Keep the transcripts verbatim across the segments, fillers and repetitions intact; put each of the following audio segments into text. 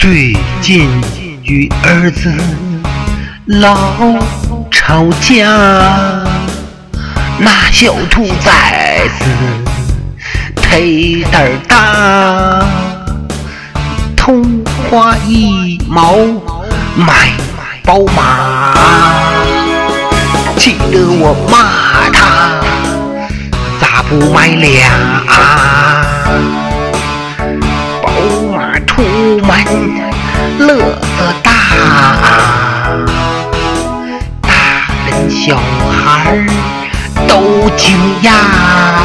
最近与儿子老吵架，那小兔崽子忒胆儿大，通花一毛买宝马，气得我骂他咋不买俩？宝马出门乐子大，大人小孩都惊讶，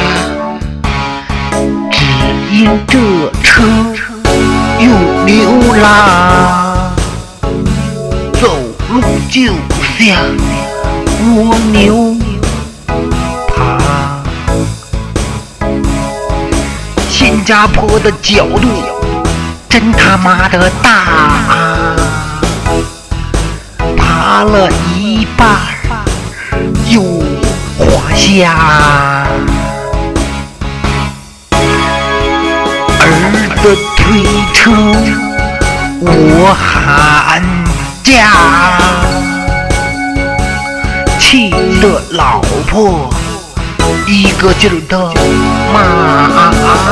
只因这车又溜啦，走路就像蜗牛爬。新加坡的角度真他妈的大，爬了一半又滑下，儿子推车我喊价，气得老婆一个劲儿的骂，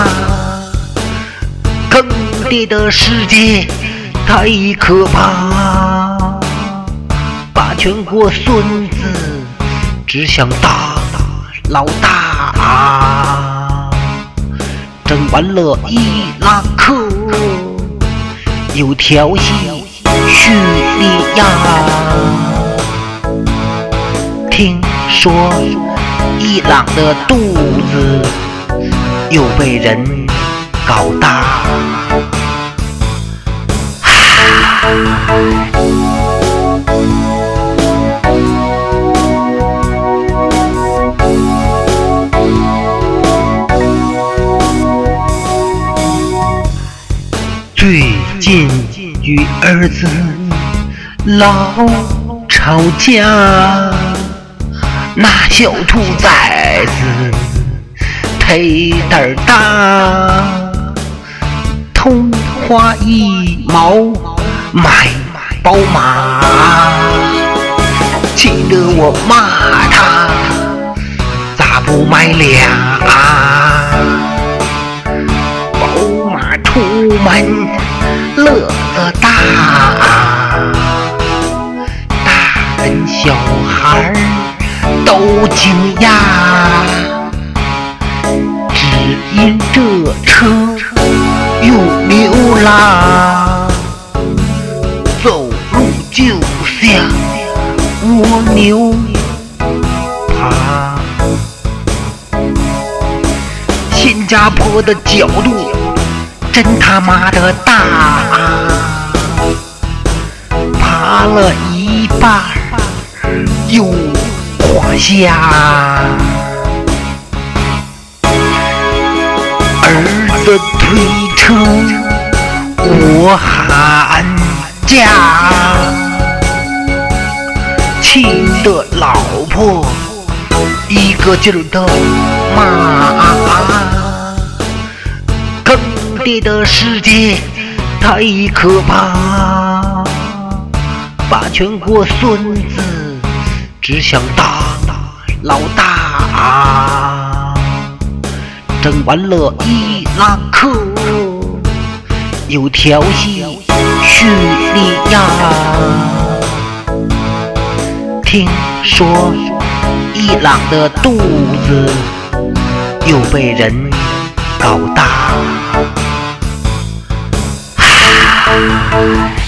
坑爹的世界太可怕，把全国孙子只想当老大，整完了伊拉克，有调戏叙利亚，听说伊朗的肚子又被人搞大，最近与儿子老吵架，那小兔崽子忒胆儿大，通花一毛买宝马，气得我骂他咋不买俩？宝马出门乐子大，大人小孩都惊讶，只因这车又溜啦，走路就像蜗牛爬。新加坡的角度真他妈的大，爬了一半又滑下，儿子推车我喊价，气得老婆一个劲儿的骂，坑爹的世界太可怕，把全国孙子只想当老大，整完了伊拉克，有调戏叙利亚，听说伊朗的肚子又被人搞大。